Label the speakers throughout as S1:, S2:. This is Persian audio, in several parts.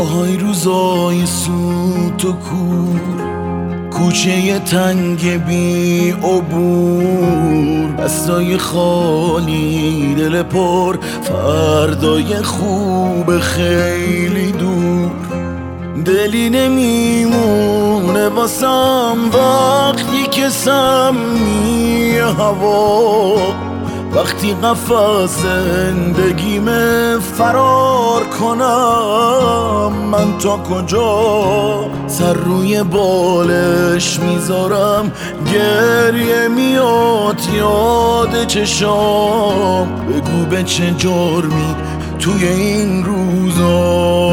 S1: آهای روزای سوت و کور، کوچه تنگ بی عبور، دستای خالی دل پر، فردای خوب خیلی دور. دلی نمیمونه واسم وقتی که سمی هوا، وقتی قفس زندگیم فرار کنم. من تا کجا سر روی بالش میذارم، گریه میاد یاد چشام. بگو به چه جرمی توی این روزا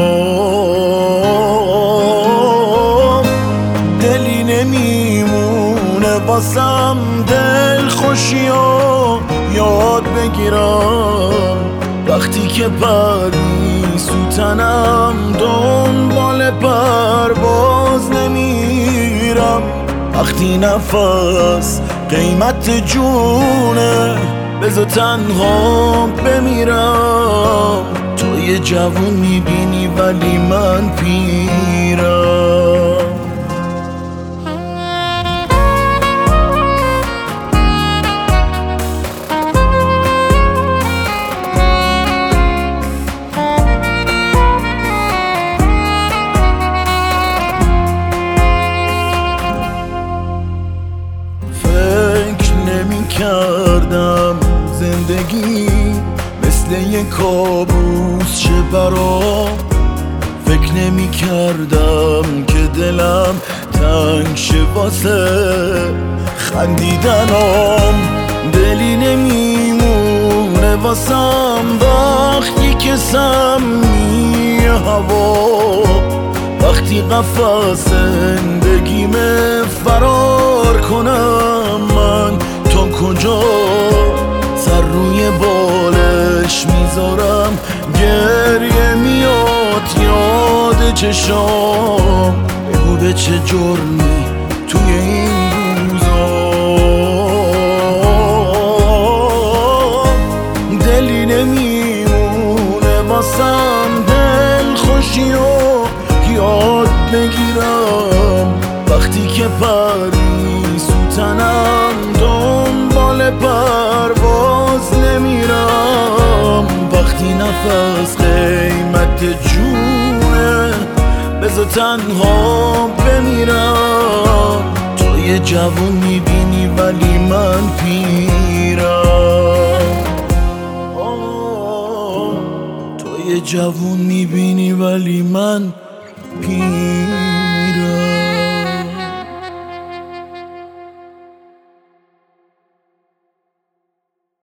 S1: دلی نمیمونه واسم دل خوشیام یاد بگیرم. وقتی که پری سوتنم دنبال پرواز نمیرم. وقتی نفس قیمت جونه بذار تنها بمیرم. تو یه جوون میبینی ولی من پیرم. کردم زندگی مثل یک کابوس شه برام. فکر نمی کردم که دلم تنگ شه واسه خندیدنم. دلی نمیمونه واسم وقتی که سمی هوا، وقتی قفس زندگیم فرار کنم. من تا کجا سر روی بالش میذارم، گریه میاد یاد چشام. بگو به چه جرمی توی این روزا دلی نمیمونه واسم دل خوشی و یاد بگیرم. وقتی که پری سوتنم دنبال پرواز نمیرم. وقتی نفس قیمت جونه بذار تنها بمیرم. تو یه جوون میبینی ولی من پیرم. تو یه جوون میبینی ولی من پیرم.